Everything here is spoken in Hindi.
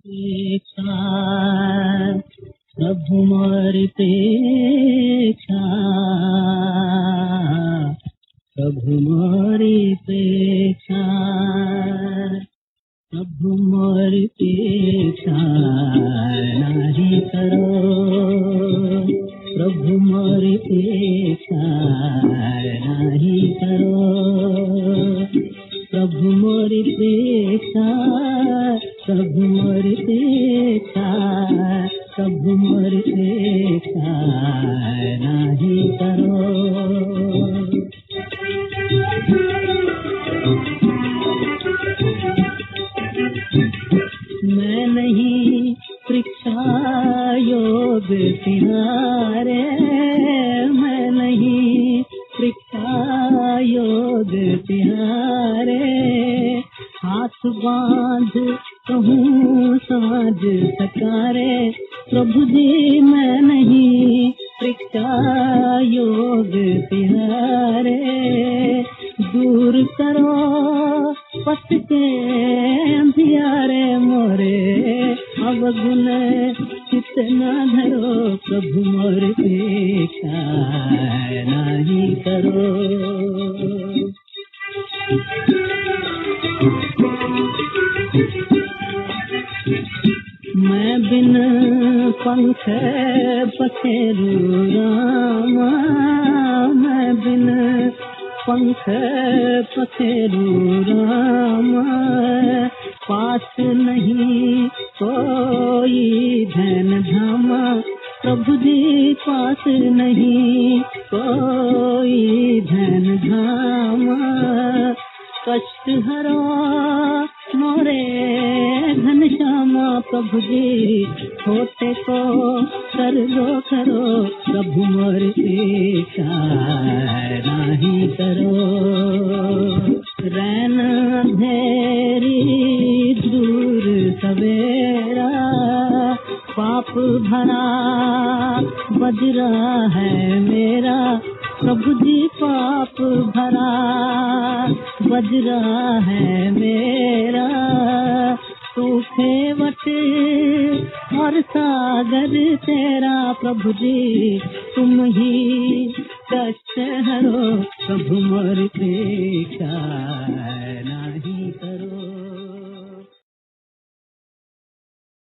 प्रेक्षा प्रभु मोरी प्रेक्षा प्रभु मोरी प्रेक्षा प्रभु मोरी प्रेक्षा नहीं करो प्रभु मोरी प्रेक्षा नहीं करो प्रभु मोरी प्रेक्षा प्रभु मोरी प्रेक्षा प्रभु मोरी प्रेक्षा नहीं करो। मैं नहीं परीक्षा योग तिहारे मैं नहीं परीक्षा योग तिहारे हाथ बांध कहूँ साज सकारे प्रभु जी मैं नहीं परीक्षा योग तिहारे दूर करो पथ के अंधियारे मोरे अवगुण कितना धरो प्रभु मोर प्रेक्षा नहीं करो। मैं बिन पंख पखेरू रामा मैं बिन पंख पखेरू रामा पास नहीं कोई धन धामा प्रभु जी पास नहीं कोई धन धामा कष्ट हरो मोरे घन श्यामा प्रभु जी होते को कर दो करो प्रभु मोर प्रेक्षा नहीं करो। रैन अंधेरी दूर सवेरा पाप भरा बजरा है मेरा प्रभु जी पाप भरा बजरा है मेरा सूखे वट और सागर तेरा प्रभु जी तुम ही कष्ट हरो प्रभु मोर प्रेक्षा